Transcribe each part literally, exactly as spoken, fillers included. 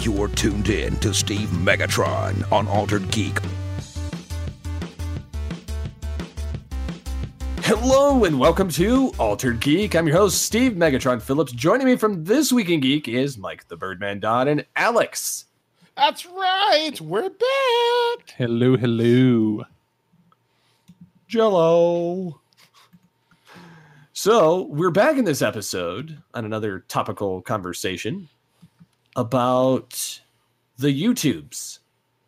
You're tuned in to Steve Megatron on Altered Geek. Hello and welcome to Altered Geek. I'm your host, Steve Megatron Phillips. Joining me from This Week in Geek is Mike the Birdman Dodd and Alex. That's right. We're back. Hello, hello. Jello. So, we're back in this episode on another topical conversation about the YouTubes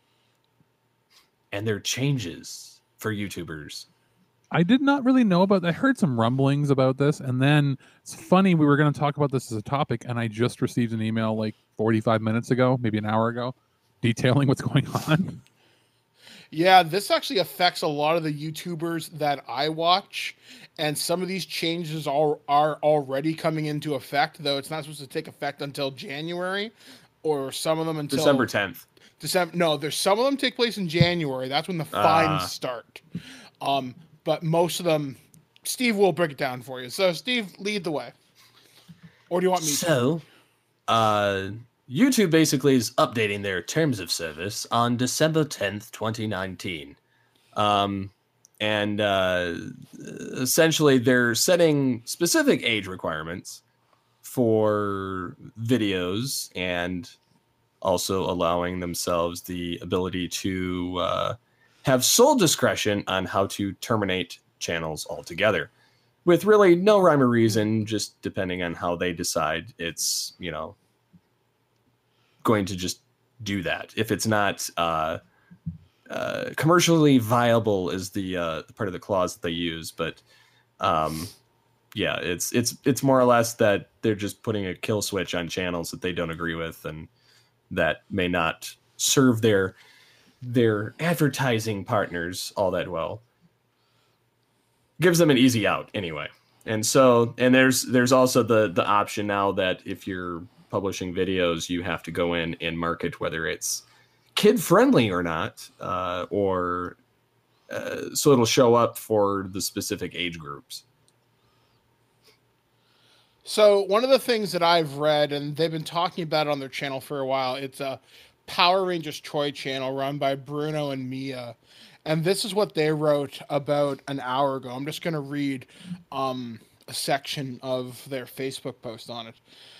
and their changes for YouTubers. I did not really know about I heard some rumblings about this, and then it's funny, we were going to talk about this as a topic, and I just received an email like forty-five minutes ago, maybe an hour ago, detailing what's going on. Yeah, this actually affects a lot of the YouTubers that I watch, and some of these changes are, are already coming into effect, though it's not supposed to take effect until January, or some of them until... December tenth. December. No, there's some of them take place in January. That's when the fines Uh. start. Um, but most of them, Steve will break it down for you. So, Steve, lead the way. Or do you want me to? So, uh... YouTube basically is updating their terms of service on December tenth, twenty nineteen. Um, and uh, essentially, they're setting specific age requirements for videos and also allowing themselves the ability to uh, have sole discretion on how to terminate channels altogether. With really no rhyme or reason, just depending on how they decide it's, you know, going to just do that. If it's not uh, uh, commercially viable is the, uh, the part of the clause that they use. But um, yeah, it's it's it's more or less that they're just putting a kill switch on channels that they don't agree with and that may not serve their their advertising partners all that well. Gives them an easy out anyway. And so, and there's there's also the the option now that if you're publishing videos, you have to go in and market whether it's kid friendly or not, uh, or uh, so it'll show up for the specific age groups. So one of the things that I've read, and they've been talking about it on their channel for a while, it's a Power Rangers Troy channel run by Bruno and Mia. And this is what they wrote about an hour ago. I'm just going to read um, a section of their Facebook post on it.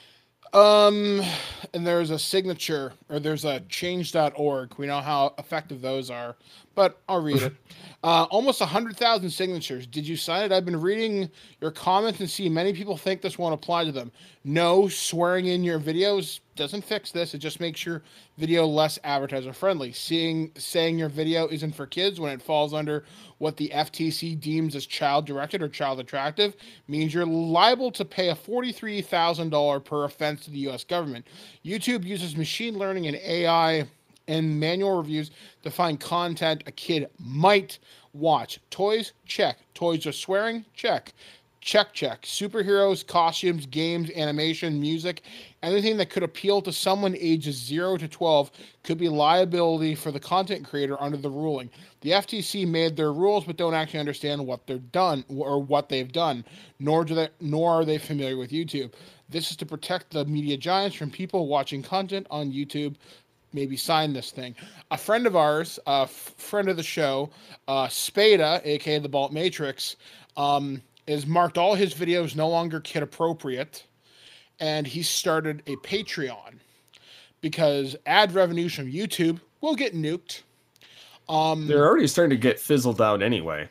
Um, and there's a signature, or there's a change dot org. We know how effective those are, but I'll read it. Uh, almost one hundred thousand signatures. Did you sign it? I've been reading your comments and see many people think this won't apply to them. No, swearing in your videos doesn't fix this. It just makes your video less advertiser friendly. Seeing, saying your video isn't for kids when it falls under what the F T C deems as child directed or child attractive means you're liable to pay a forty-three thousand dollars per offense to the U S government. YouTube uses machine learning and A I and manual reviews to find content a kid might watch. Toys, check. Toys are swearing, check. Check, check. Superheroes, costumes, games, animation, music, anything that could appeal to someone ages zero to twelve could be liability for the content creator under the ruling. The F T C made their rules but don't actually understand what they're done or what they've done, nor do they nor are they familiar with YouTube. This is to protect the media giants from people watching content on YouTube. Maybe sign this thing. A friend of ours, a uh, f- friend of the show, uh, Spada, aka the Balt Matrix, um, is marked all his videos no longer kid appropriate, and he started a Patreon because ad revenues from YouTube will get nuked. Um, They're already starting to get fizzled out anyway.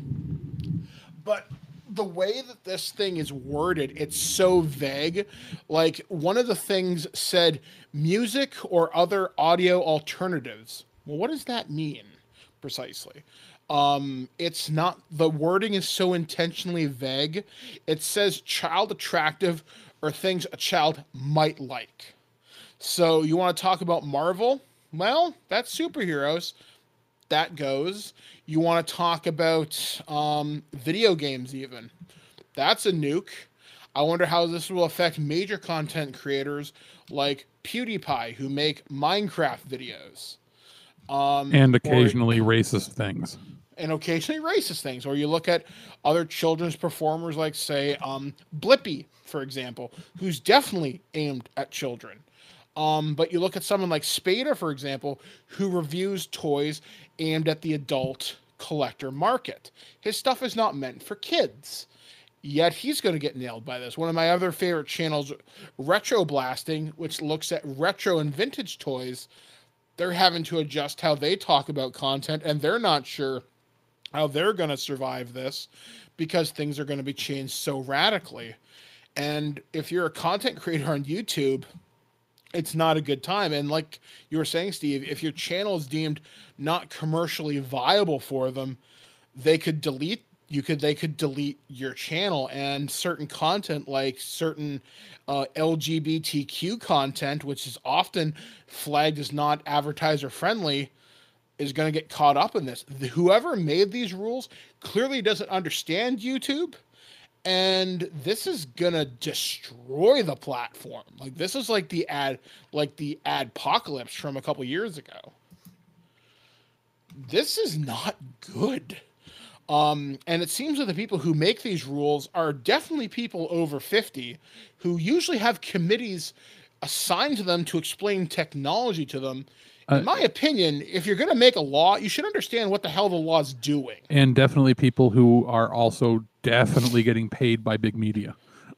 But the way that this thing is worded, it's so vague. Like, one of the things said music or other audio alternatives. Well, what does that mean precisely? Um, it's not, the wording is so intentionally vague. It says child attractive or things a child might like. So you want to talk about Marvel? Well, that's superheroes. That goes. You want to talk about um, video games even. That's a nuke. I wonder how this will affect major content creators like PewDiePie who make Minecraft videos. Um, and occasionally or, racist things. And occasionally racist things. Or you look at other children's performers like, say, um, Blippi, for example, who's definitely aimed at children. Um, but you look at someone like Spada, for example, who reviews toys aimed at the adult collector market. His stuff is not meant for kids. Yet he's going to get nailed by this. One of my other favorite channels, Retro Blasting, which looks at retro and vintage toys, they're having to adjust how they talk about content, and they're not sure how they're going to survive this because things are going to be changed so radically. And if you're a content creator on YouTube, it's not a good time. And like you were saying, Steve, if your channel is deemed not commercially viable for them, they could delete you could they could delete your channel, and certain content like certain uh, L G B T Q content, which is often flagged as not advertiser friendly, is going to get caught up in this. The, whoever made these rules clearly doesn't understand YouTube, and this is going to destroy the platform. Like this is like the ad like the adpocalypse from a couple years ago. This is not good. Um, and it seems that the people who make these rules are definitely people over fifty who usually have committees assigned to them to explain technology to them. In uh, my opinion, if you're going to make a law, you should understand what the hell the law's doing. And definitely people who are also definitely getting paid by big media.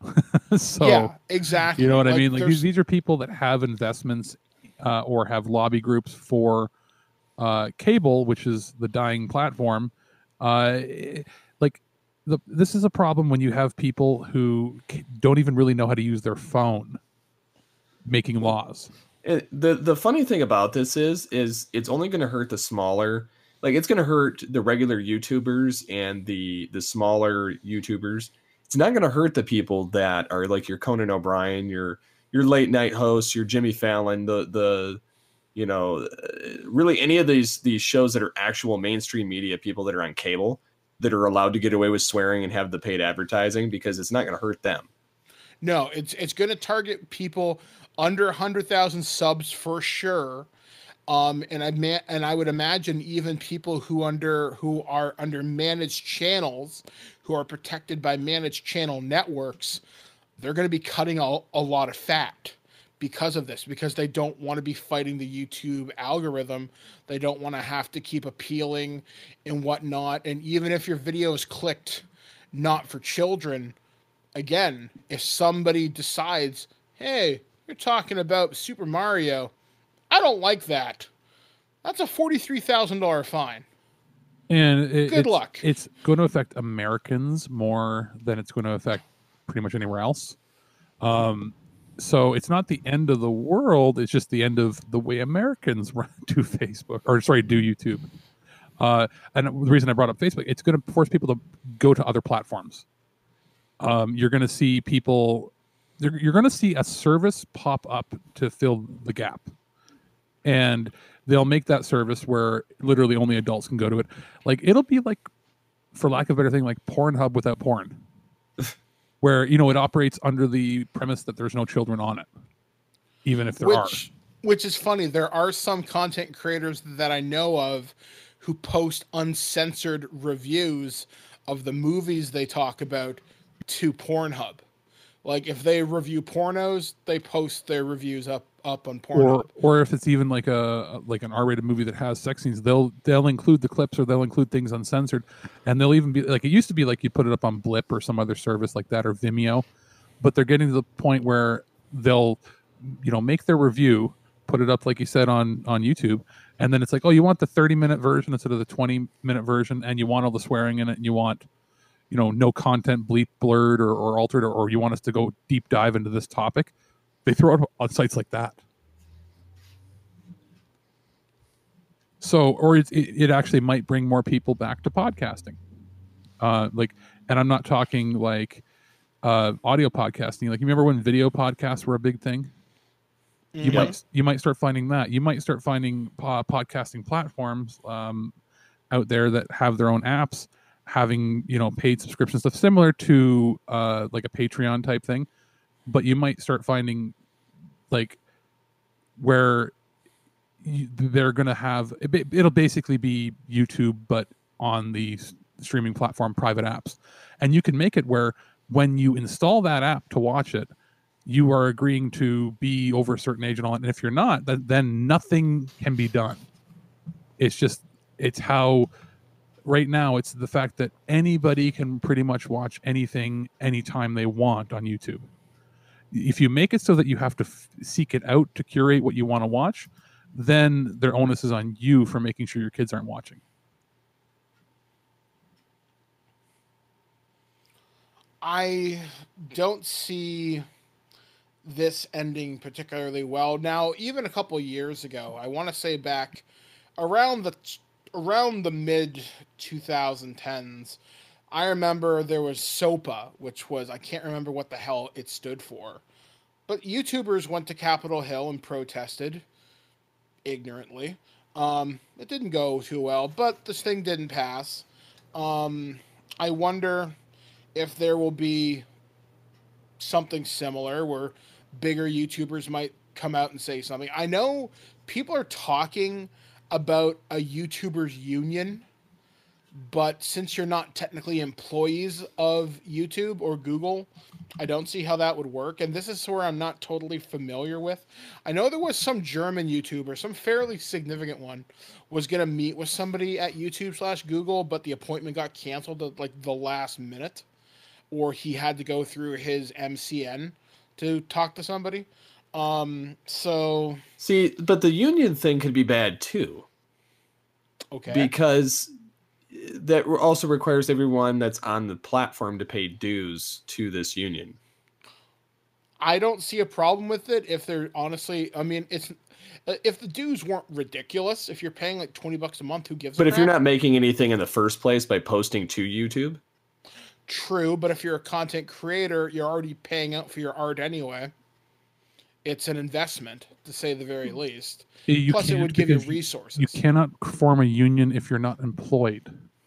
So, yeah, exactly. You know what like, I mean? Like these, these are people that have investments uh, or have lobby groups for uh, cable, which is the dying platform. Uh, like the, this is a problem when you have people who don't even really know how to use their phone making laws. And the the funny thing about this is is it's only going to hurt the smaller, like it's going to hurt the regular YouTubers and the the smaller YouTubers. It's not going to hurt the people that are like your Conan O'Brien, your your late night hosts, your Jimmy Fallon, the the you know, really any of these these shows that are actual mainstream media, people that are on cable, that are allowed to get away with swearing and have the paid advertising, because it's not going to hurt them. No, it's it's going to target people under one hundred thousand subs for sure. Um, and I ma- and I would imagine even people who under who are under managed channels, who are protected by managed channel networks, they're going to be cutting a, a lot of fat because of this, because they don't want to be fighting the YouTube algorithm. They don't want to have to keep appealing and whatnot. And even if your video is clicked not for children, again, if somebody decides, hey, you're talking about Super Mario, I don't like that, that's a forty-three thousand dollars fine. And it, good it's, luck. It's going to affect Americans more than it's going to affect pretty much anywhere else. Um, So it's not the end of the world. It's just the end of the way Americans do Facebook, or sorry, do YouTube. Uh, and the reason I brought up Facebook, it's going to force people to go to other platforms. Um, you're going to see people, you're, you're going to see a service pop up to fill the gap. And they'll make that service where literally only adults can go to it. Like it'll be like, for lack of a better thing, like Pornhub without porn. Where, you know, it operates under the premise that there's no children on it, even if there which, are. Which is funny. There are some content creators that I know of who post uncensored reviews of the movies they talk about to Pornhub. Like if they review pornos, they post their reviews up up on Pornhub. Or, or if it's even like a like an R-rated movie that has sex scenes, they'll they'll include the clips, or they'll include things uncensored, and they'll even be like, it used to be like you put it up on Blip or some other service like that, or Vimeo, but they're getting to the point where they'll, you know, make their review, put it up like you said on on YouTube, and then it's like, oh, you want the thirty minute version instead of the twenty minute version, and you want all the swearing in it, and you want, you know, no content bleep blurred or, or altered, or, or you want us to go deep dive into this topic. They throw it on sites like that. So, or it, it actually might bring more people back to podcasting. Uh, like, and I'm not talking like uh, audio podcasting. Like, you remember when video podcasts were a big thing? You Yeah. might you might start finding that. You might start finding uh, podcasting platforms um, out there that have their own apps, having, you know, paid subscription stuff similar to uh, like a Patreon type thing. But you might start finding like where you, they're going to have, it, it'll basically be YouTube, but on the streaming platform private apps. And you can make it where when you install that app to watch it, you are agreeing to be over a certain age and all that. And if you're not, then, then nothing can be done. It's just, it's how right now it's the fact that anybody can pretty much watch anything anytime they want on YouTube. If you make it so that you have to f- seek it out to curate what you want to watch, then their onus is on you for making sure your kids aren't watching. I don't see this ending particularly well. Now, even a couple years ago, I want to say back around the around the mid twenty tens, I remember there was SOPA, which was, I can't remember what the hell it stood for, but YouTubers went to Capitol Hill and protested ignorantly. Um, it didn't go too well, but this thing didn't pass. Um, I wonder if there will be something similar where bigger YouTubers might come out and say something. I know people are talking about a YouTubers union, but since you're not technically employees of YouTube or Google, I don't see how that would work. And this is where I'm not totally familiar with. I know there was some German YouTuber, some fairly significant one, was going to meet with somebody at YouTube slash Google, but the appointment got canceled at like the last minute, or he had to go through his M C N to talk to somebody. Um, so See, but the union thing could be bad too. Okay. Because that also requires everyone that's on the platform to pay dues to this union. I don't see a problem with it if they're honestly, I mean, it's if the dues weren't ridiculous, if you're paying like twenty bucks a month, who gives But a if you're crap? not making anything in the first place by posting to YouTube, True, but if you're a content creator, you're already paying out for your art anyway. It's an investment, to say the very least. You Plus, it can't would give you because resources. You cannot form a union if you're not employed.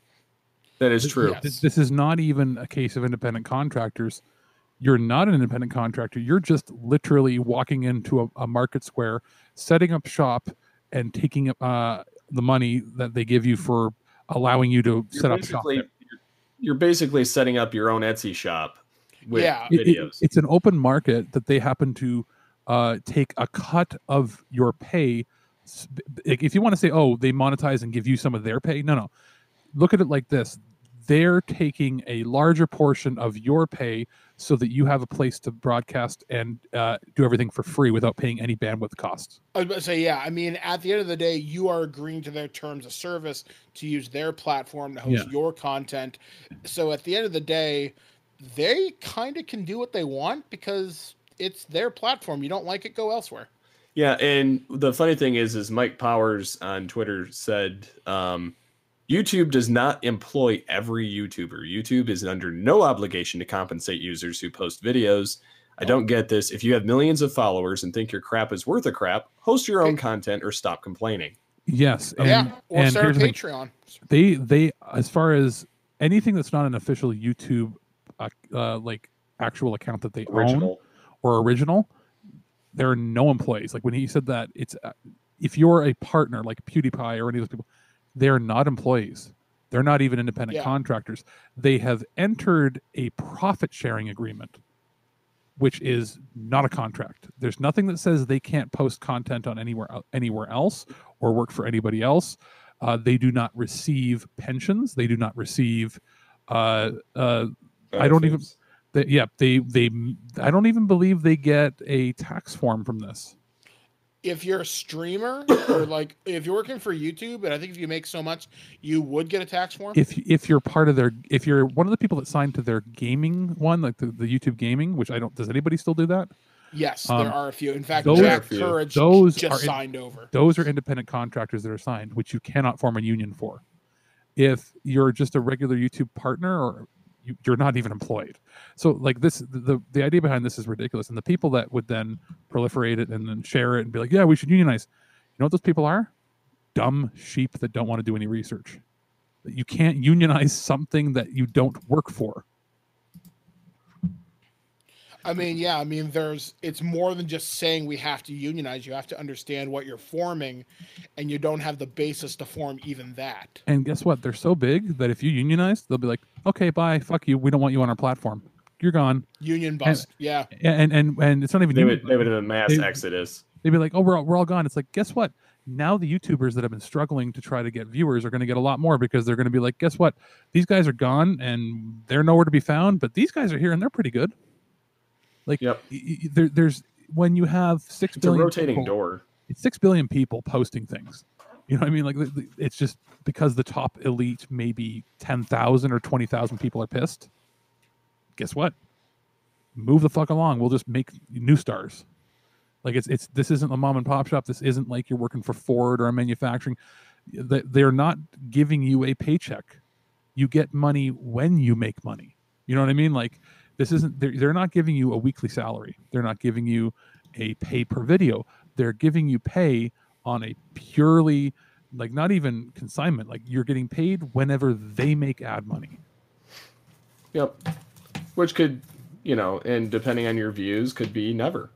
that is true. Yes. This, this is not even a case of independent contractors. You're not an independent contractor. You're just literally walking into a, a market square, setting up shop, and taking uh, the money that they give you for allowing you to You're set up shop basically, there. you're basically setting up your own Etsy shop with Yeah. It- it- videos. it's an open market that they happen to uh, take a cut of your pay. S- like, if you want to say, oh, they monetize and give you some of their pay, no, no. Look at it like this. They're taking a larger portion of your pay so that you have a place to broadcast and uh, do everything for free without paying any bandwidth costs. I was about to say, yeah. I mean, at the end of the day, you are agreeing to their terms of service to use their platform to host Yeah. your content. So at the end of the day, they kind of can do what they want because it's their platform. You don't like it, go elsewhere. Yeah, and the funny thing is, is Mike Powers on Twitter said, um, YouTube does not employ every YouTuber. YouTube is under no obligation to compensate users who post videos. I don't get this. If you have millions of followers and think your crap is worth a crap, host your own Okay. content or stop complaining. Yes, and, yeah, or and start a here's the thing. Patreon. they they as far as anything that's not an official YouTube uh, uh, like actual account that they own Original. or original, there are no employees. Like when he said that, it's uh, if you're a partner like PewDiePie or any of those people, they're not employees. They're not even independent Yeah. contractors. They have entered a profit sharing agreement, which is not a contract. There's nothing that says they can't post content on anywhere el- anywhere else or work for anybody else. Uh, they do not receive pensions. They do not receive. Uh, uh, I don't even. Benefits. They, yeah, they they. I don't even believe they get a tax form from this. If you're a streamer or like if you're working for YouTube, and I think if you make so much, you would get a tax form. If if you're part of their, if you're one of the people that signed to their gaming one, like the, the YouTube gaming, which I don't. Does anybody still do that? Yes, Um, there are a few. In fact, those- Jack There are a few. Courage Those just are in- signed over. Those are independent contractors that are signed, which you cannot form a union for. If you're just a regular YouTube partner, or you, you're not even employed. So, like this, the the idea behind this is ridiculous. And the people that would then proliferate it and then share it and be like, "Yeah, we should unionize." You know what those people are? Dumb sheep that don't want to do any research. You can't unionize something that you don't work for. I mean, yeah, I mean, there's it's more than just saying we have to unionize. You have to understand what you're forming, and you don't have the basis to form even that. And guess what? They're so big that if you unionize, they'll be like, "Okay, bye, fuck you. We don't want you on our platform." you're gone. Union bust. And, yeah. And and and it's not even they union, would they would have a mass they, exodus. They'd be like, oh, we're all, we're all gone. It's like, guess what? Now the YouTubers that have been struggling to try to get viewers are going to get a lot more because they're going to be like, guess what? These guys are gone and they're nowhere to be found, but these guys are here and they're pretty good. Like, yep. y- y- there, there's when you have six it's billion a rotating people, door. It's six billion people posting things. You know what I mean? Like, it's just because the top elite, maybe ten thousand or twenty thousand people are pissed. Guess what? Move the fuck along. We'll just make new stars. Like it's it's this isn't a mom and pop shop. This isn't like you're working for Ford or a manufacturing. They're not giving you a paycheck. You get money when you make money. You know what I mean? Like this isn't. They're, they're not giving you a weekly salary. They're not giving you a pay per video. They're giving you pay on a purely like not even consignment. Like you're getting paid whenever they make ad money. Yep. Which could, you know, and depending on your views, could be never.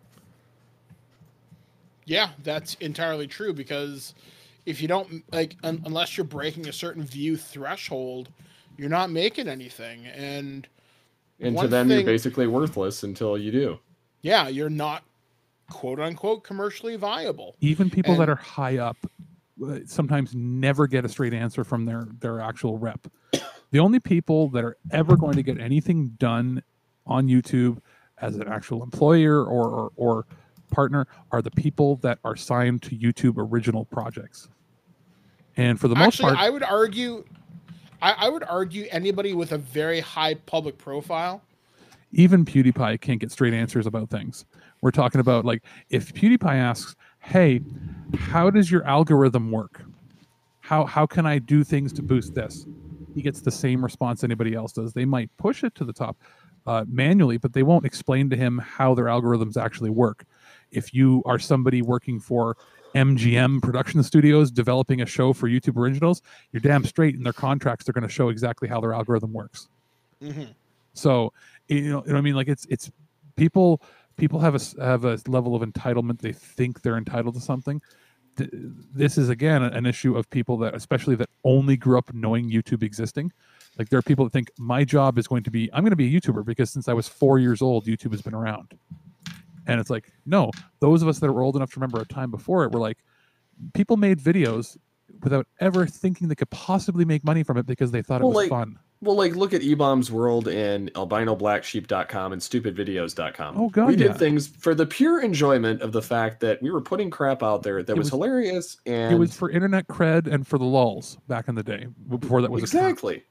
Yeah, that's entirely true because if you don't like, un- unless you're breaking a certain view threshold, you're not making anything. And and to them, thing, you're basically worthless until you do. Yeah, you're not quote unquote commercially viable. Even people and, that are high up uh, sometimes never get a straight answer from their their actual rep. The only people that are ever going to get anything done on YouTube as an actual employer or or, or partner are the people that are signed to YouTube original projects. And for the most Actually, part, I would argue, I, I would argue anybody with a very high public profile. Even PewDiePie can't get straight answers about things. We're talking about like if PewDiePie asks, "Hey, how does your algorithm work? How how can I do things to boost this?" He gets the same response anybody else does. They might push it to the top uh, manually, but they won't explain to him how their algorithms actually work. If you are somebody working for M G M Production Studios developing a show for YouTube Originals, you're damn straight in their contracts they're going to show exactly how their algorithm works. Mm-hmm. So you know, you know what I mean? Like it's it's people people have a have a level of entitlement. They think they're entitled to something. This is again an issue of people that, especially that only grew up knowing YouTube existing. Like there are people that think my job is going to be I'm going to be a YouTuber because since I was four years old, YouTube has been around. And it's like, no, those of us that were old enough to remember a time before it were like, people made videos without ever thinking they could possibly make money from it because they thought well, it was like, fun. Well, like, look at eBaum's World and albino black sheep dot com and stupid videos dot com. Oh, God, We did yeah. things for the pure enjoyment of the fact that we were putting crap out there that was, was hilarious. And it was for internet cred and for the lulz back in the day, before that was exactly.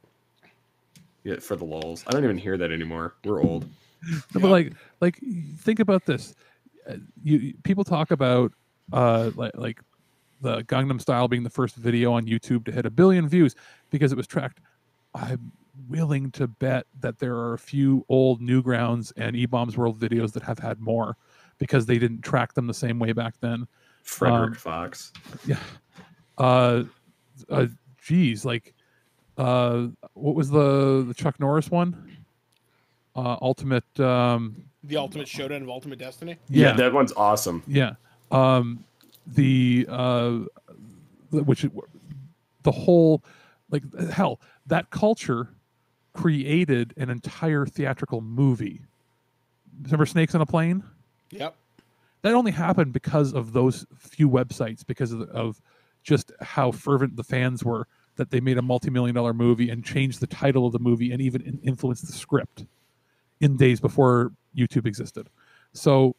Yeah, for the lulz. I don't even hear that anymore. We're old. But like, like, think about this. Uh, you people talk about uh, like, like the Gangnam Style being the first video on YouTube to hit a billion views because it was tracked. I'm willing to bet that there are a few old Newgrounds and eBaum's World videos that have had more because they didn't track them the same way back then. Frederick um, Fox. Yeah. Uh, uh, geez, like, uh, what was the the Chuck Norris one? Uh, Ultimate. Um, the Ultimate Showdown of Ultimate Destiny. Yeah, yeah that one's awesome. Yeah. Um, the uh, which the whole like hell that culture created an entire theatrical movie. Remember Snakes on a Plane? Yep. That only happened because of those few websites, because of, of just how fervent the fans were that they made a multi-million dollar movie and changed the title of the movie and even influenced the script in days before YouTube existed. So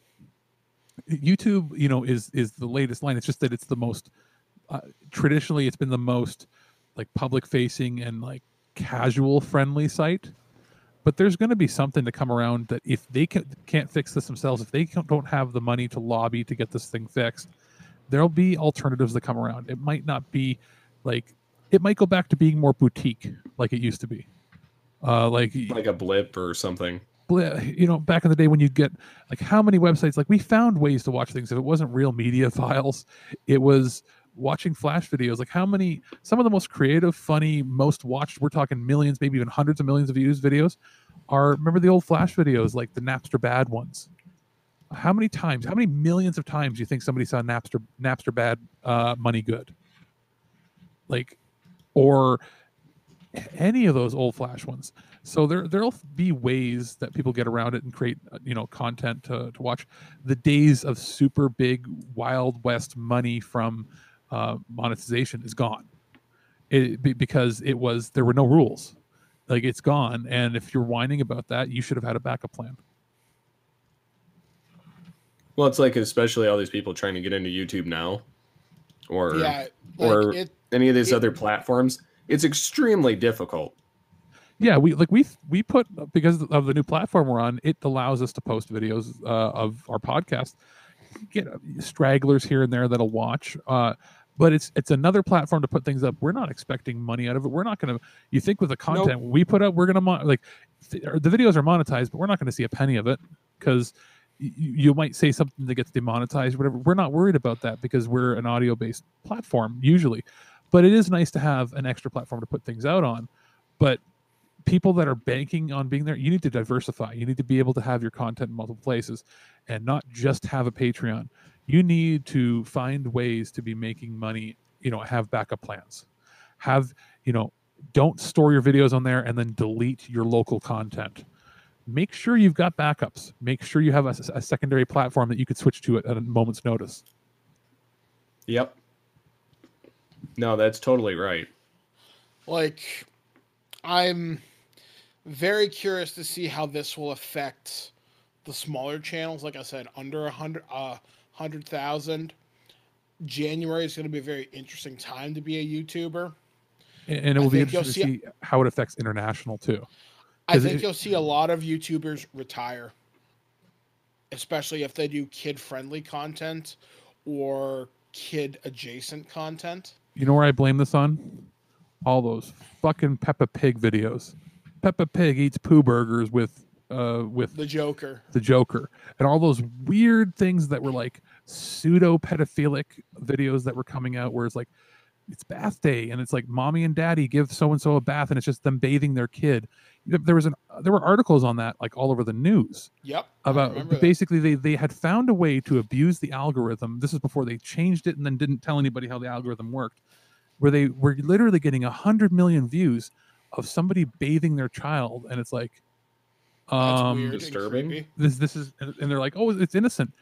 YouTube, you know, is is the latest line. It's just that it's the most uh, traditionally it's been the most like public facing and like casual friendly site. But there's going to be something to come around that if they can, can't fix this themselves, if they don't have the money to lobby to get this thing fixed, there'll be alternatives that come around. It might not be like, it might go back to being more boutique like it used to be. Uh, like like a Blip or something. You know, back in the day when you'd get like how many websites, like we found ways to watch things. If it wasn't real media files, it was watching Flash videos. Like how many, some of the most creative, funny, most watched, we're talking millions, maybe even hundreds of millions of views videos are, remember the old Flash videos, like the Napster Bad ones? How many times, how many millions of times do you think somebody saw Napster, Napster Bad, uh, Money Good? Like, or any of those old Flash ones. So there there'll be ways that people get around it and create you know content to to watch. The days of super big Wild West money from uh, monetization is gone. It because it was there were no rules. Like it's gone, and if you're whining about that, you should have had a backup plan. Well, it's like especially all these people trying to get into YouTube now, or Yeah, like or it, any of these it- other platforms. It's extremely difficult. Yeah, we like we we put because of the new platform we're on, it allows us to post videos uh, of our podcast. Get uh, stragglers here and there that'll watch, uh, but it's it's another platform to put things up. We're not expecting money out of it. We're not going to. You think with the content we put up, we're going to mon- like th- the videos are monetized, but we're not going to see a penny of it because y- you might say something that gets demonetized, whatever. We're not worried about that because we're an audio based platform usually. But it is nice to have an extra platform to put things out on. But people that are banking on being there, you need to diversify. You need to be able to have your content in multiple places and not just have a Patreon. You need to find ways to be making money, you know, have backup plans. Have, you know, don't store your videos on there and then delete your local content. Make sure you've got backups. Make sure you have a, a secondary platform that you could switch to at a moment's notice. Yep. No, that's totally right. like I'm very curious to see how this will affect the smaller channels. Like I said, under a hundred, uh, hundred thousand. January is going to be a very interesting time to be a YouTuber. And, and it will I be think you'll interesting to see- see how it affects international too. I 'Cause think it- you'll see a lot of YouTubers retire, especially if they do kid-friendly content or kid-adjacent content. You know where I blame this on? All those fucking Peppa Pig videos. Peppa Pig eats poo burgers with uh with The Joker. the Joker, and all those weird things that were like pseudo pedophilic videos that were coming out where it's like it's bath day and it's like mommy and daddy give so and so a bath and it's just them bathing their kid. There was an there were articles on that like all over the news Yep. I remember about that. basically they they had found a way to abuse the algorithm. This is before they changed it and then didn't tell anybody how the algorithm worked, where they were literally getting a hundred million views of somebody bathing their child, and it's like That's um weird and disturbing. creepy. this this is and they're like, oh, it's innocent.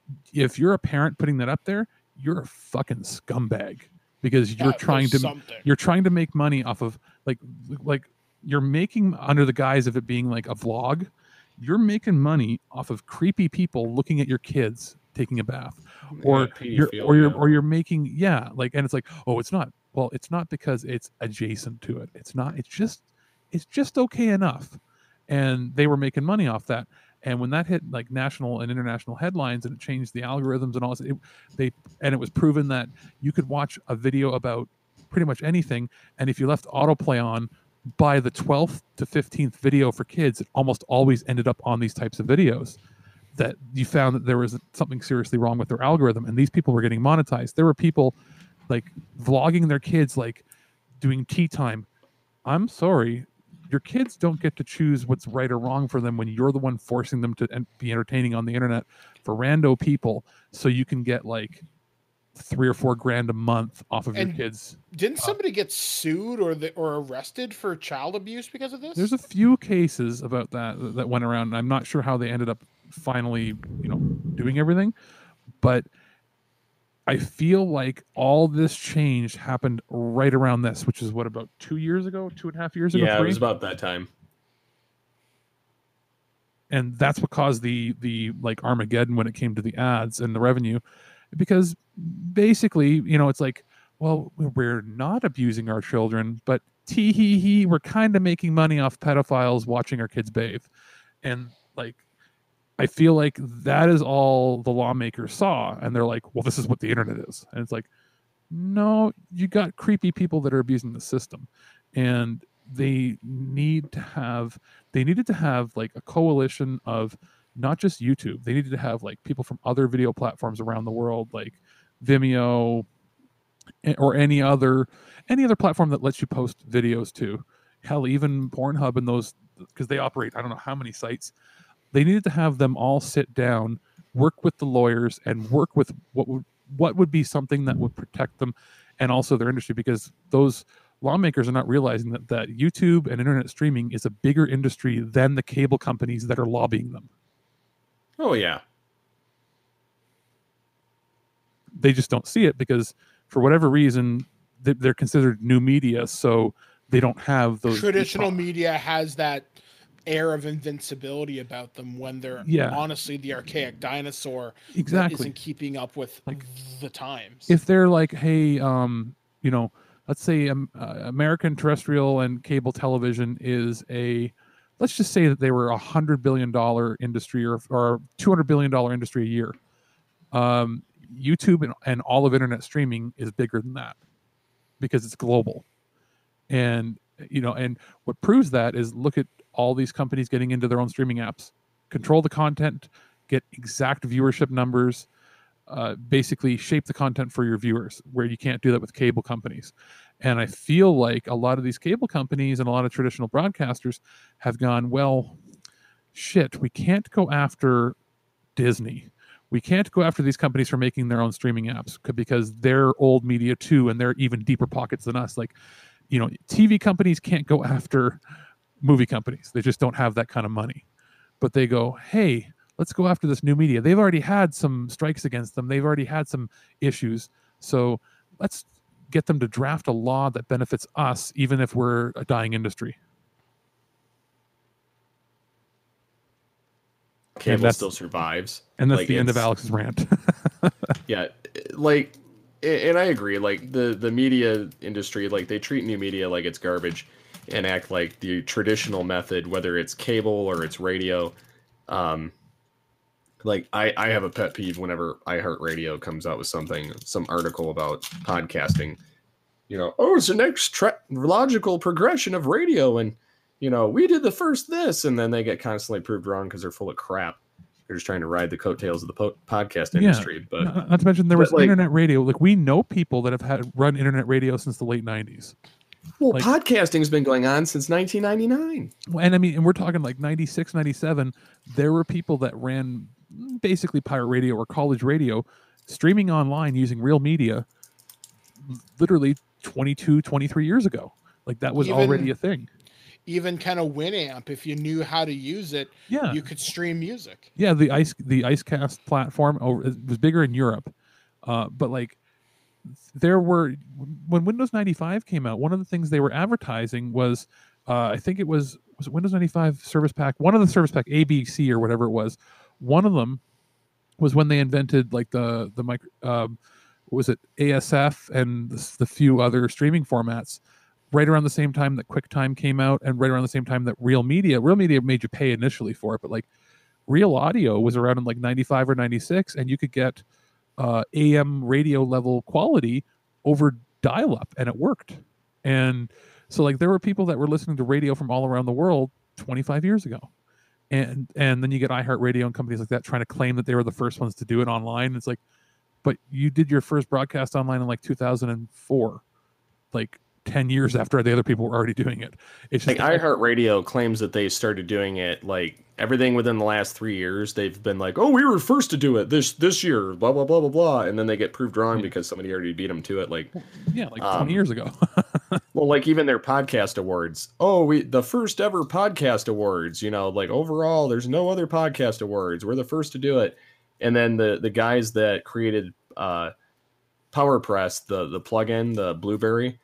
If you're a parent putting that up there, you're a fucking scumbag because you're Yeah, trying there's to something. you're trying to make money off of like like you're making under the guise of it being like a vlog. You're making money off of creepy people looking at your kids taking a bath, or Yeah, you're or you're pedophilia. or you're making yeah like and it's like, oh, it's not. Well, it's not because it's adjacent to it. It's not. It's just it's just okay enough, and they were making money off that. And when that hit like national and international headlines and it changed the algorithms and all this, it, they and it was proven that you could watch a video about pretty much anything, and if you left autoplay on, by the twelfth to fifteenth video for kids, it almost always ended up on these types of videos. That you found that there was something seriously wrong with their algorithm, and these people were getting monetized. There were people like vlogging their kids, like doing tea time. I'm sorry, your kids don't get to choose what's right or wrong for them when you're the one forcing them to en- be entertaining on the internet for rando people, so you can get like three or four grand a month off of And your kids. Didn't somebody get sued or the, or arrested for child abuse because of this? There's a few cases about that that went around, and I'm not sure how they ended up finally, you know, doing everything, but I feel like all this change happened right around this, which is what, about two years ago, two and a half years ago, Yeah, it three? was about that time. And that's what caused the the like Armageddon when it came to the ads and the revenue, because basically, you know, it's like, well, we're not abusing our children, but tee hee hee, we're kind of making money off pedophiles watching our kids bathe. And like, I feel like that is all the lawmakers saw, and they're like, well, this is what the internet is. And it's like, no, you got creepy people that are abusing the system, and they need to have they needed to have like a coalition of not just YouTube. They needed to have like people from other video platforms around the world, like Vimeo eh, or any other any other platform that lets you post videos to. Hell, even Pornhub and those, because they operate I don't know how many sites. They needed to have them all sit down, work with the lawyers, and work with what would what would be something that would protect them and also their industry, because those lawmakers are not realizing that, that YouTube and internet streaming is a bigger industry than the cable companies that are lobbying them. Oh, yeah. They just don't see it because for whatever reason, they're considered new media. So they don't have those. Traditional media has that air of invincibility about them when they're yeah. honestly the archaic dinosaur exactly. that isn't keeping up with like the times. If they're like, hey, um, you know, let's say um, uh, American terrestrial and cable television is a, let's just say that they were a hundred billion dollar industry or or two hundred billion dollar industry a year. Um, YouTube and, and all of internet streaming is bigger than that because it's global. And, you know, and what proves that is look at all these companies getting into their own streaming apps, control the content, get exact viewership numbers, uh, basically shape the content for your viewers, where you can't do that with cable companies. And I feel like a lot of these cable companies and a lot of traditional broadcasters have gone, well, shit, we can't go after Disney. We can't go after these companies for making their own streaming apps because they're old media too, and they're even deeper pockets than us. Like, you know, T V companies can't go after movie companies. They just don't have that kind of money. But they go, hey, let's go after this new media. They've already had some strikes against them. They've already had some issues. So let's get them to draft a law that benefits us, even if we're a dying industry. Cable still survives. And that's like, the end of Alex's rant. Yeah, like, and I agree, like, the, the media industry, like, they treat new media like it's garbage and act like the traditional method, whether it's cable or it's radio. Um, like, I, I have a pet peeve whenever iHeartRadio comes out with something, some article about podcasting. You know, oh, it's the next tra- logical progression of radio, and, you know, we did the first this, and then they get constantly proved wrong because they're full of crap. They're just trying to ride the coattails of the po- podcast industry. Yeah, but not, not to mention there was like, internet radio. Like, we know people that have had run internet radio since the late nineties. Well, like, podcasting's been going on since nineteen ninety-nine. And I mean, and we're talking like ninety-six, ninety-seven. There were people that ran basically pirate radio or college radio, streaming online using real media, literally twenty-two, twenty-three years ago. Like, that was even, already a thing. Even kind of Winamp, if you knew how to use it, yeah. you could stream music. Yeah, the ice the IceCast platform over, it was bigger in Europe, uh, but like there were when Windows ninety-five came out, one of the things they were advertising was uh, I think it was was it Windows ninety-five Service Pack, one of the Service Pack A B C or whatever it was. One of them was when they invented like the the micro, um, what was it A S F and the, the few other streaming formats. Right around the same time that QuickTime came out, and right around the same time that Real Media, Real Media made you pay initially for it, but like Real Audio was around in like ninety-five or ninety-six, and you could get uh, A M radio level quality over dial-up, and it worked. And so like there were people that were listening to radio from all around the world twenty-five years ago. And and then you get iHeartRadio and companies like that trying to claim that they were the first ones to do it online. It's like, but you did your first broadcast online in like two thousand four. Like, ten years after the other people were already doing it. It's just like iHeartRadio claims that they started doing it like everything within the last three years. They've been like, oh, we were first to do it this this year, blah blah blah blah blah, and then they get proved wrong yeah. because somebody already beat them to it. Like, yeah, like twenty um, years ago. Well, like even their podcast awards. Oh, we the first ever podcast awards. You know, like overall, there's no other podcast awards. We're the first to do it. And then the the guys that created uh, PowerPress, the the plugin, the Blueberry.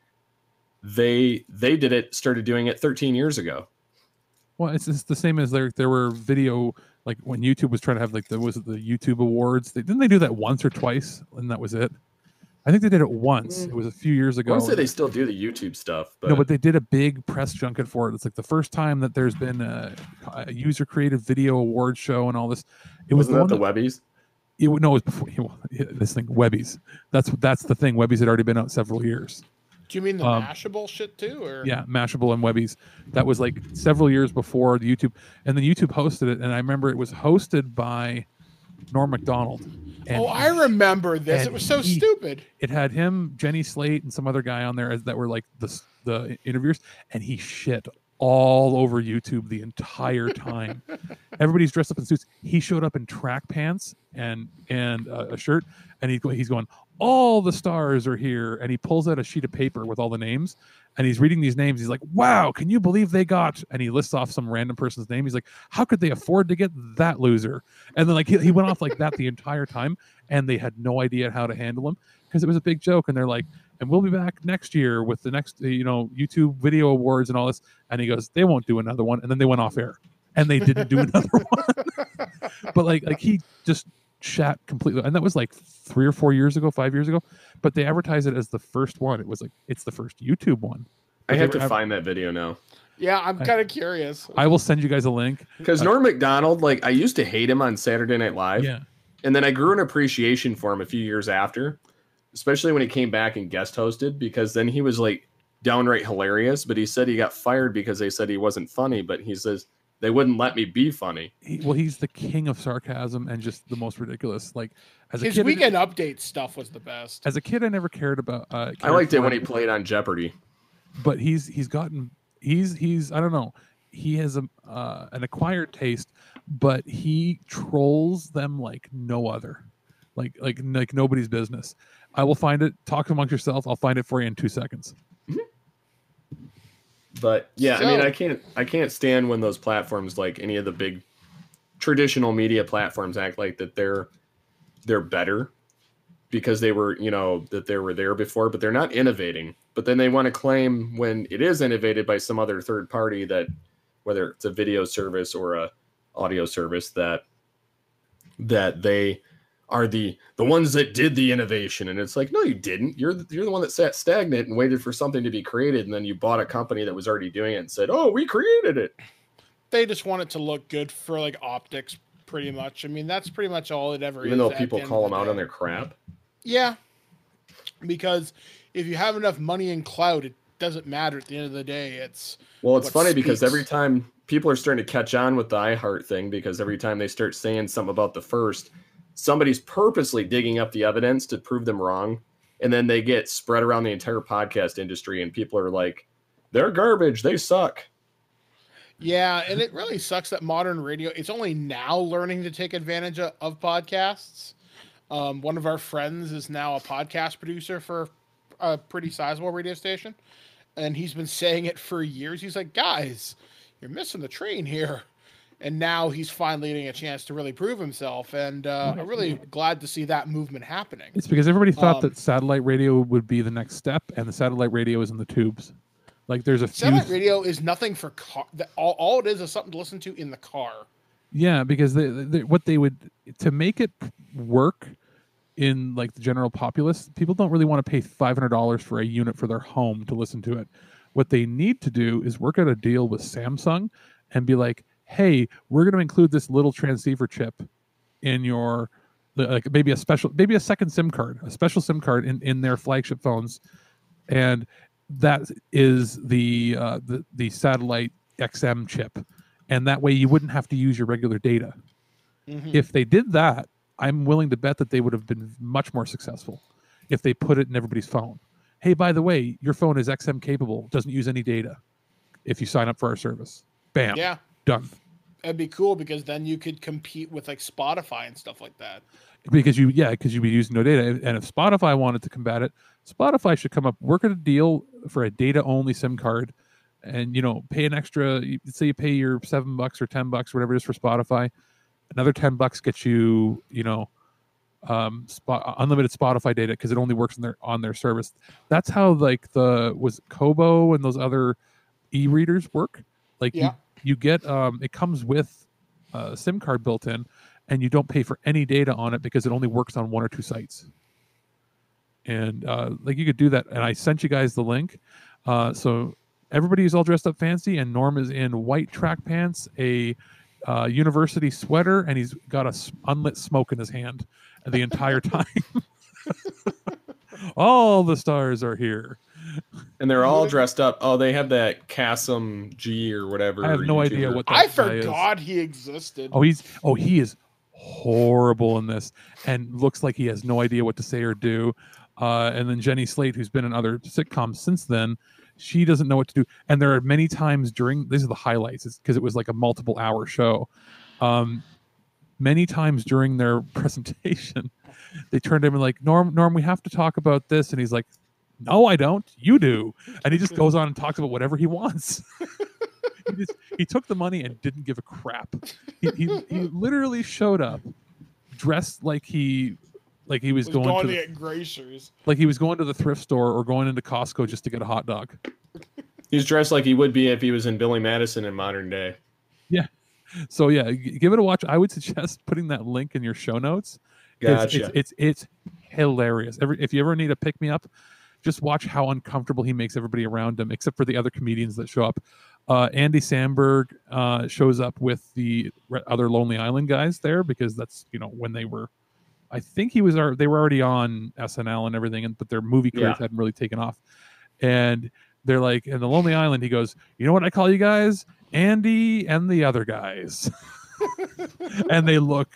They they did it, started doing it thirteen years ago. Well, it's, it's the same as there there were video, like when YouTube was trying to have like the was it the YouTube awards. They, didn't they do that once or twice, and that was it? I think they did it once. It was a few years ago. I want to say they still do the YouTube stuff. But... No, but they did a big press junket for it. It's like the first time that there's been a, a user created video award show and all this. It Wasn't was that the, the Webbies? It, no, it was before this thing Webbies. That's that's the thing. Webbies had already been out several years. Do you mean the um, Mashable shit too? Or yeah, Mashable and Webbies. That was like several years before the YouTube, and then YouTube hosted it. And I remember it was hosted by Norm Macdonald. And, oh, I remember this. It was so he, stupid. It had him, Jenny Slate, and some other guy on there that were like the the interviewers, and he shit all over YouTube the entire time. Everybody's dressed up in suits. He showed up in track pants and and uh, a shirt, and he's he's going, all the stars are here. And he pulls out a sheet of paper with all the names, and he's reading these names. He's like, wow, can you believe they got, and he lists off some random person's name. He's like, how could they afford to get that loser? And then like he, he went off like that the entire time, and they had no idea how to handle him because it was a big joke. And they're like, and we'll be back next year with the next, you know, YouTube Video Awards and all this. And he goes, they won't do another one. And then they went off air, and they didn't do another one. But like, like he just shat completely. And that was like three or four years ago, five years ago. But they advertised it as the first one. It was like, it's the first YouTube one. I have to find that video now. Yeah, I'm kind of curious. I will send you guys a link. Because uh, Norm Macdonald, like, I used to hate him on Saturday Night Live. Yeah. And then I grew an appreciation for him a few years after, especially when he came back and guest hosted, because then he was like downright hilarious. But he said he got fired because they said he wasn't funny. But he says they wouldn't let me be funny. He, well, he's the king of sarcasm and just the most ridiculous. Like as a His kid, weekend I, update stuff was the best. As a kid, I never cared about. Uh, cared I liked it when him, he played on Jeopardy. But he's he's gotten he's he's I don't know. He has a uh, an acquired taste, but he trolls them like no other, like like like nobody's business. I will find it. Talk amongst yourself. I'll find it for you in two seconds. But yeah, so, I mean, I can't I can't stand when those platforms, like any of the big traditional media platforms, act like that they're they're better because they were, you know, that they were there before, but they're not innovating. But then they want to claim when it is innovated by some other third party, that whether it's a video service or a audio service, that that they are the the ones that did the innovation. And it's like, no, you didn't. You're the, you're the one that sat stagnant and waited for something to be created, and then you bought a company that was already doing it and said, oh, we created it. They just want it to look good for like optics, pretty much. I mean, that's pretty much all it ever is. Even though people call them out on their crap. Yeah, because if you have enough money and clout, it doesn't matter at the end of the day. It's well, it's funny speaks. because every time people are starting to catch on with the iHeart thing, because every time they start saying something about the first, somebody's purposely digging up the evidence to prove them wrong, and then they get spread around the entire podcast industry, and people are like, they're garbage, they suck. Yeah, and it really sucks that modern radio, it's only now learning to take advantage of, of podcasts. Um, one of our friends is now a podcast producer for a pretty sizable radio station, and he's been saying it for years. He's like, guys, you're missing the train here. And now he's finally getting a chance to really prove himself, and uh, I'm really glad to see that movement happening. It's because everybody thought um, that satellite radio would be the next step, and the satellite radio is in the tubes. Like there's a satellite few... radio is nothing for car. All, all it is is something to listen to in the car. Yeah, because they, they, what they would to make it work in like the general populace, people don't really want to pay five hundred dollars for a unit for their home to listen to it. What they need to do is work out a deal with Samsung and be like, hey, we're going to include this little transceiver chip in your, like maybe a special, maybe a second SIM card, a special SIM card in, in their flagship phones. And that is the, uh, the, the satellite X M chip. And that way you wouldn't have to use your regular data. Mm-hmm. If they did that, I'm willing to bet that they would have been much more successful if they put it in everybody's phone. Hey, by the way, your phone is X M capable, doesn't use any data if you sign up for our service. Bam. Yeah. Done. It'd be cool because then you could compete with like Spotify and stuff like that. Because you, yeah, because you'd be using no data. And if Spotify wanted to combat it, Spotify should come up, work at a deal for a data-only SIM card, and you know, pay an extra. Say you pay your seven bucks or ten bucks, whatever it is for Spotify. Another ten bucks gets you, you know, um, spot, unlimited Spotify data because it only works on their on their service. That's how like the was Kobo and those other e-readers work. Like yeah. you, you get um, it comes with a SIM card built in, and you don't pay for any data on it because it only works on one or two sites. And uh, like you could do that, and I sent you guys the link. Uh, so everybody is all dressed up fancy, and Norm is in white track pants, a uh, university sweater, and he's got a unlit smoke in his hand the entire time. All the stars are here. And they're all dressed up. Oh, they have that Kasim G or whatever. I have no YouTuber. idea what that I guy forgot is. he existed. Oh, he's oh he is horrible in this, and looks like he has no idea what to say or do. Uh, and then Jenny Slate, who's been in other sitcoms since then, she doesn't know what to do. And there are many times during these are the highlights because it was like a multiple hour show. Um, many times during their presentation, they turned to him and like, Norm, Norm, we have to talk about this. And he's like, no, I don't. You do. And he just goes on and talks about whatever he wants. he, just, he took the money and didn't give a crap. He, he, he literally showed up dressed like he like he was, was going, going to, to the, get gracers. like he was going to the thrift store or going into Costco just to get a hot dog. He's dressed like he would be if he was in Billy Madison in modern day. Yeah. So yeah, g- give it a watch. I would suggest putting that link in your show notes. 'Cause Gotcha. It's, it's it's hilarious. Every if you ever need a pick me up, just watch how uncomfortable he makes everybody around him, except for the other comedians that show up. Uh, Andy Samberg uh, shows up with the re- other Lonely Island guys there because that's you know when they were. I think he was. ar- They were already on S N L and everything, and but their movie careers Yeah. hadn't really taken off. And they're like, in the Lonely Island, he goes, "You know what I call you guys? Andy and the other guys." And they look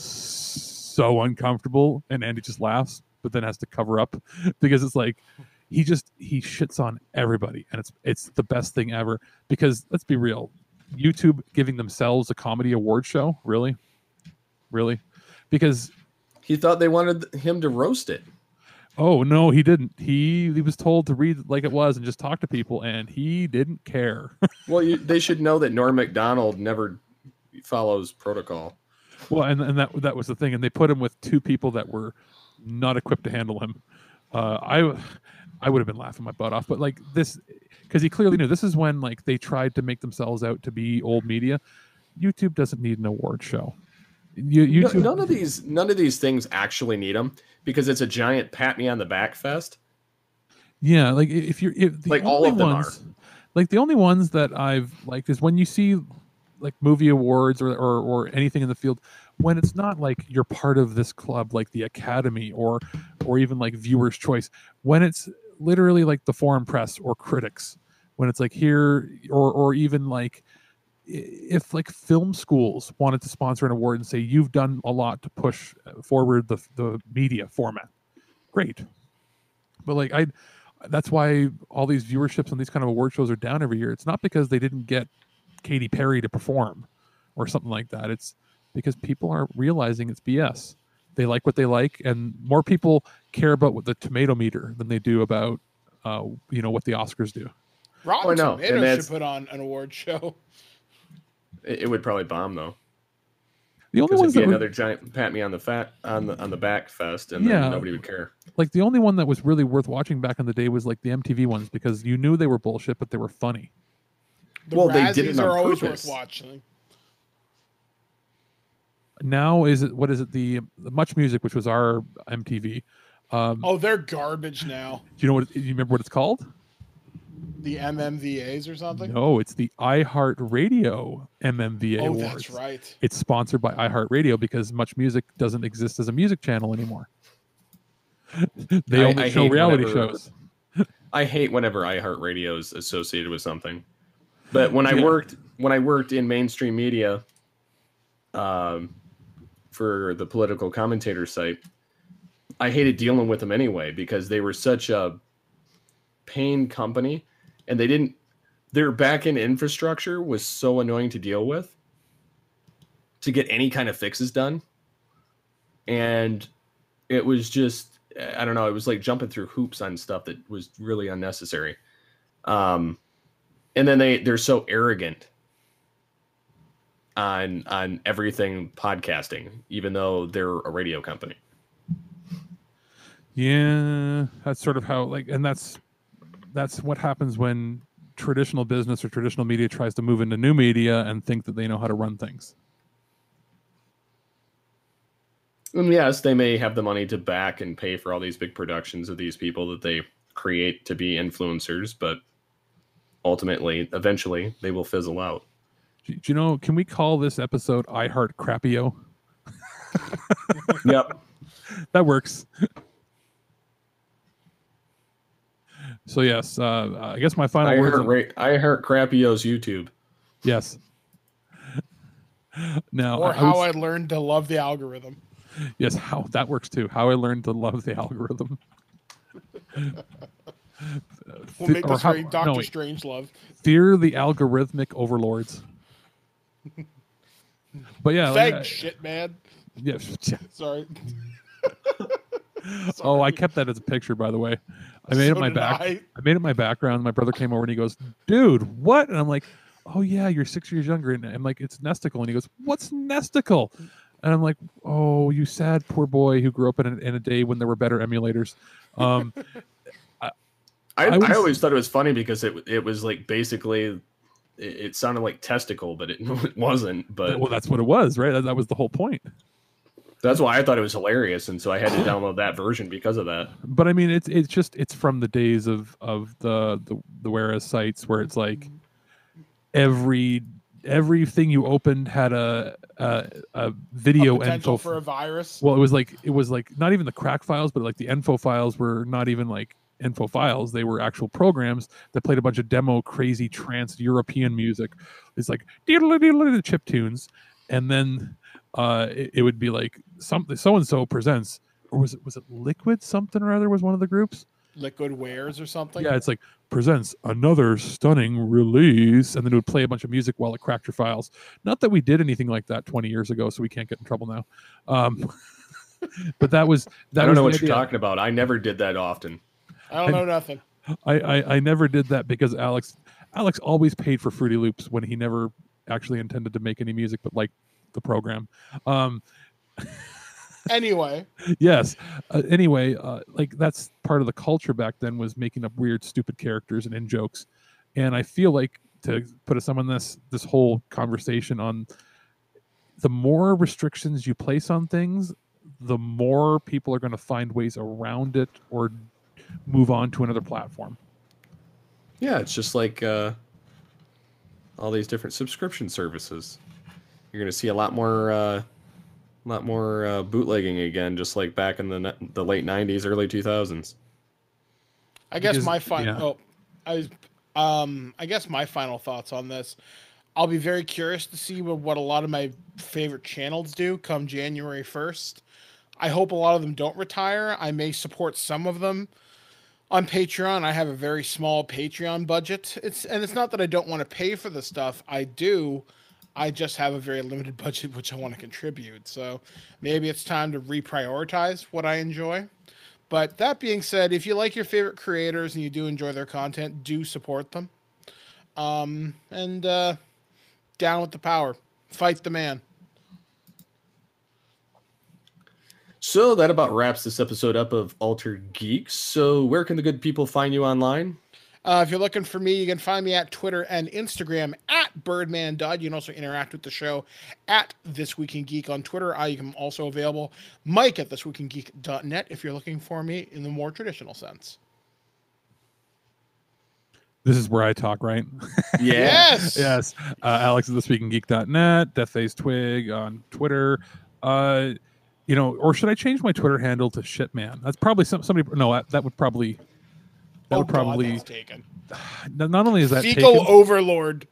so uncomfortable, and Andy just laughs, but then has to cover up because it's like he just he shits on everybody, and it's it's the best thing ever. Because let's be real, YouTube giving themselves a comedy award show, really, really, because He thought they wanted him to roast it. oh no, he didn't. He he was told to read it like it was and just talk to people, and he didn't care. Well, you, they should know that Norm Macdonald never follows protocol. Well, and and that that was the thing, and they put him with two people that were not equipped to handle him. Uh, I I would have been laughing my butt off, but like this, because he clearly knew this is when like they tried to make themselves out to be old media. YouTube doesn't need an award show. You, No- YouTube, none of these, none of these things actually need them because it's a giant pat me on the back fest. yeah, like if you're if the Like, all only of them ones, like the only ones that I've liked is when you see like movie awards or, or or anything in the field when it's not like you're part of this club like the Academy or or even like Viewers Choice, when it's literally like the Foreign Press or critics, when it's like here or or even like if like film schools wanted to sponsor an award and say you've done a lot to push forward the the media format, great. But like I that's why all these viewerships on these kind of award shows are down every year. It's not because they didn't get Katy Perry to perform or something like that. It's because people aren't realizing it's B S. They like what they like, and more people care about what the tomato meter than they do about uh, you know what the Oscars do. Rotten Oh, no, and Tomatoes that's- should put on an award show. It, it would probably bomb though, The only because ones it'd be that were, another giant pat me on the fat on the on the back fest, and then Yeah. nobody would care. like the only one that was really worth watching back in the day was like the M T V ones because you knew they were bullshit, but they were funny. The Well, they Razzies did it on are always purpose. worth watching. Now is it what is it the, the Much Music, which was our M T V? Um, Oh, they're garbage now. Do you know what? it- You remember what it's called? The M M V As or something. No, it's the iHeartRadio M M V A oh, Awards. that's right. It's sponsored by iHeartRadio because Much Music doesn't exist as a music channel anymore. They I- only I show hate reality whenever- shows. I hate whenever iHeartRadio is associated with something. But when I Yeah. worked when I worked in mainstream media, um, for the political commentator site, I hated dealing with them anyway because they were such a pain company, and they didn't. Their back end infrastructure was so annoying to deal with to get any kind of fixes done, and it was just I don't know. It was like jumping through hoops on stuff that was really unnecessary. Um, and then they they're so arrogant on on everything podcasting, even though they're a radio company. Yeah, that's sort of how like, and that's that's what happens when traditional business or traditional media tries to move into new media and think that they know how to run things. And yes, they may have the money to back and pay for all these big productions of these people that they create to be influencers, but ultimately, eventually, they will fizzle out. Do, do you know? Can we call this episode "I Heart Crappio"? Yep. That works. So yes, uh, I guess my final I words. heard on- Ra- I heard Crappio's YouTube. Yes. Now, Or I how would- I learned to love the algorithm. yes, how that works too. How I learned to love the algorithm. We'll make Or this how- very no, Doctor wait. Strange love. Fear the algorithmic overlords. But yeah, like, Thanks, shit, man. yeah, yeah. Sorry. Oh, I kept that as a picture, by the way. I made So it my did back. I. I made it my background. My brother came over and he goes, "Dude, what?" And I'm like, "Oh yeah, you're six years younger." And I'm like, "It's Nesticle." And he goes, "What's Nesticle?" And I'm like, "Oh, you sad poor boy who grew up in a, in a day when there were better emulators." Um, I, I I, was- always thought it was funny because it it was like basically it, it sounded like testicle, but it, it wasn't. But well, that's what it was, right? That, that was the whole point. that's why I thought it was hilarious, and so I had to download that version because of that. But I mean, it's it's just it's from the days of of the the the Whereas sites where it's like every everything you opened had a a, a video A potential info for a virus. Well, it was like it was like not even the crack files, but like the info files were not even like info files. They were actual programs that played a bunch of demo crazy trance European music. It's like diddle diddle chip tunes, and then uh, it, it would be like something so and so presents, or was it was it Liquid something or other was one of the groups. Liquid Wares or something. Yeah, it's like presents another stunning release, and then it would play a bunch of music while it cracked your files. Not that we did anything like that twenty years ago, so we can't get in trouble now. Um, but that was that. I don't was know the what idea. you're talking about. I never did that often. I don't know nothing. I, I I never did that because Alex Alex always paid for Fruity Loops when he never actually intended to make any music, but like the program. Um, Anyway, yes. Uh, anyway, uh, like that's part of the culture back then was making up weird, stupid characters and in jokes, and I feel like to put a sum on this this whole conversation on the more restrictions you place on things, the more people are going to find ways around it or move on to another platform. Yeah, it's just like uh, all these different subscription services. You're going to see a lot more, uh, lot more uh, bootlegging again, just like back in the ni- the late nineties, early two thousands. I guess Because- my final. yeah. Oh, I was. Um, I guess my final thoughts on this. I'll be very curious to see what, what a lot of my favorite channels do come January first. I hope a lot of them don't retire. I may support some of them on Patreon. I have a very small Patreon budget. It's and it's not that I don't want to pay for the stuff. I do. I just have a very limited budget which I want to contribute. So maybe it's time to reprioritize what I enjoy. But that being said, if you like your favorite creators and you do enjoy their content, do support them. Um, and uh, down with the power. Fight the man. So that about wraps this episode up of Altered Geeks. So where can the good people find you online? Uh, if you're looking for me, you can find me at Twitter and Instagram at Birdman Dodd. You can also interact with the show at This Week in Geek on Twitter. I am also available. Mike at this week in geek dot net if you're looking for me in the more traditional sense. This is where I talk, right? Yes. Yes. Uh, Alex at thespeakinggeek dot net, Deathface Twig on Twitter. Uh, you know, or should I change my Twitter handle to Shitman? That's probably some somebody. No, that, that would probably. That Oh, would probably. God, that's taken. Not only is that Fecal taken, overlord.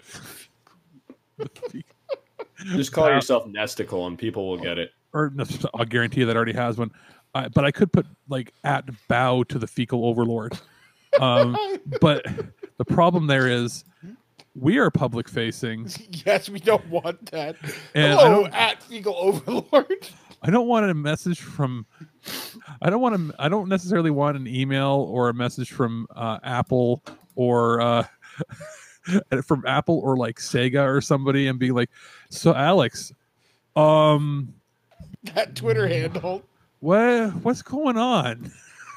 Just call Uh, yourself Nesticle and people will get it. or no, I'll guarantee you that already has one. Uh, but I could put like at bow to the fecal overlord. Um, but the problem there is we are public facing. Yes, we don't want that. And I Hello, don't- at Fecal Overlord. I don't want a message from. I don't want to. I don't necessarily want an email or a message from uh, Apple or uh, from Apple or like Sega or somebody and be like, "So Alex, um, That Twitter handle. what what's going on?"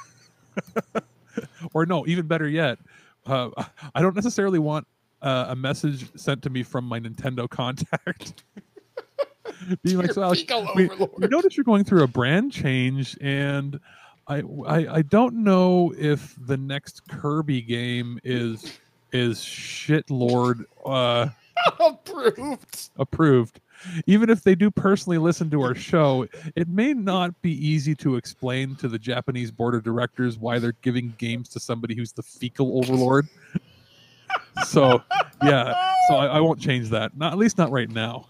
Or no, even better yet, uh, I don't necessarily want uh, a message sent to me from my Nintendo contact. Being like, Dear so Alex, Fecal we, Overlord. we noticed you're going through a brand change, and I, I I don't know if the next Kirby game is is shit lord uh, Approved. approved. Even if they do personally listen to our show, it may not be easy to explain to the Japanese board of directors why they're giving games to somebody who's the fecal overlord. So yeah, so I, I won't change that. Not at least not right now.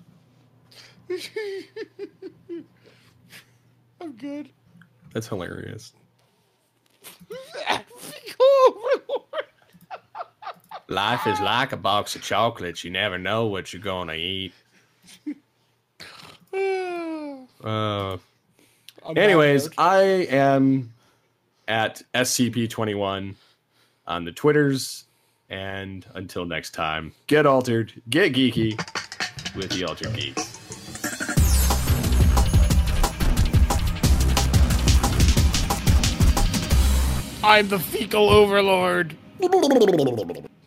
I'm good. That's hilarious. At Fecal Overlord. Life is like a box of chocolates. You never know what you're going to eat. Uh, On that Anyways, note. I am at S C P twenty-one on the Twitters. And until next time, get altered, get geeky with the Altered Geeks. I'm the fecal overlord.